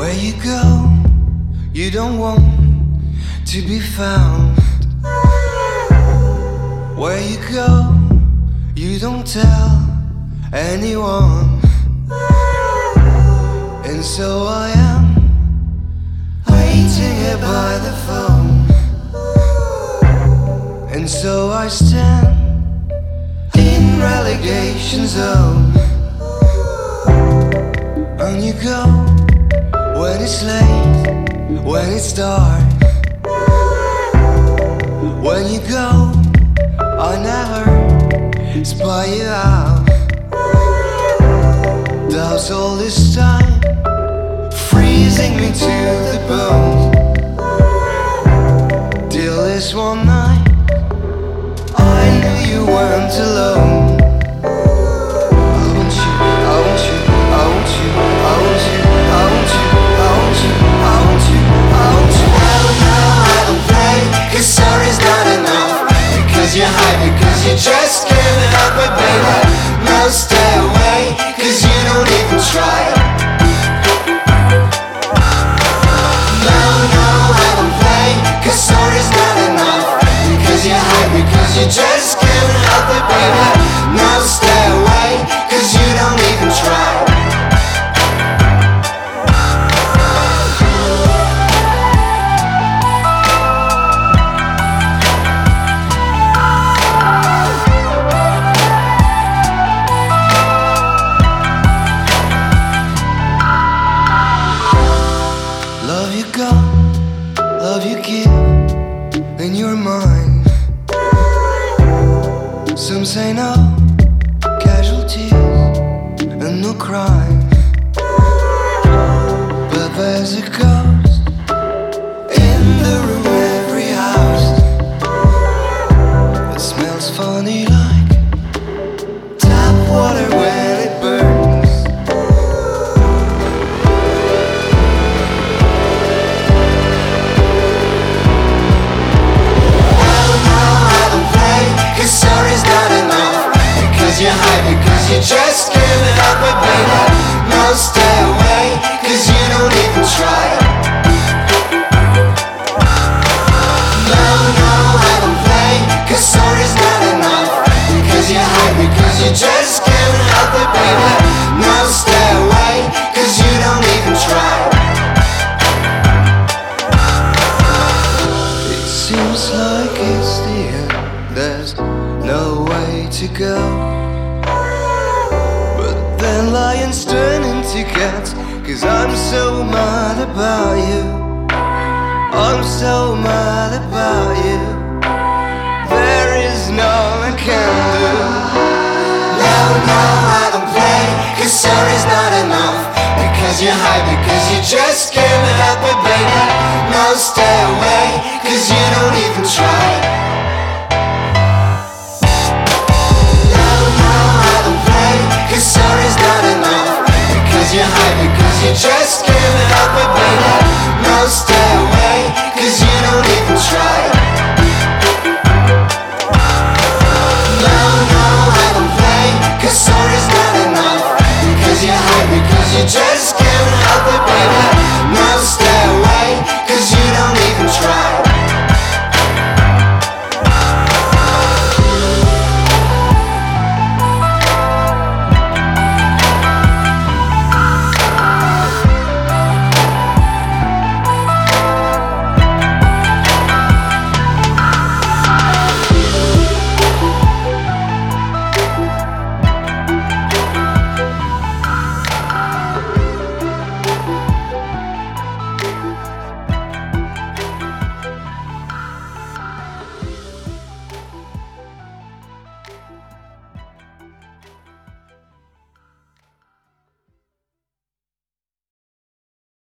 Where you go, you don't want to be found. Where you go, you don't tell anyone. And so I am waiting here by the phone. And so I stand in relegation zone. And you go when it's late, when it's dark. When you go, I never spy you out. Doubts all this time, freezing me to the bone. Till this one night, I knew you weren't alone. I want you, I want you, I want you, I want you, I want you, I want you, I want you, I want you. No, I don't play, 'cause sorry's not enough. Because you hide, because you just can't help it, baby. No, stay away, 'cause you don't even try. No, I don't play, 'cause sorry's not enough. Because you hide, because you just can't help it, baby. No, stay away, 'cause you don't even try. Love you go, love you give, and you're mine. Some say no casualties and no crime, but there's a ghost in the room, every house. It smells funny like tap water when it burns. Sorry's not enough. Because you hide, because you just can't help it, baby. No, stay away, 'cause you don't even try. No, I don't play, 'cause sorry's not enough. Because you hide, because you just can't help it, baby. No, stay away, 'cause you don't even try. It seems like it's the end, there's no way to go. But then lions turn into cats, 'cause I'm so mad about you. I'm so mad about you. There is no I can do. No, I don't play, 'cause sorry's not enough. Because you hide, because you just can't help it, baby. No, stay away, 'cause you don't even try. Sorry's not enough. Because you hide, because you just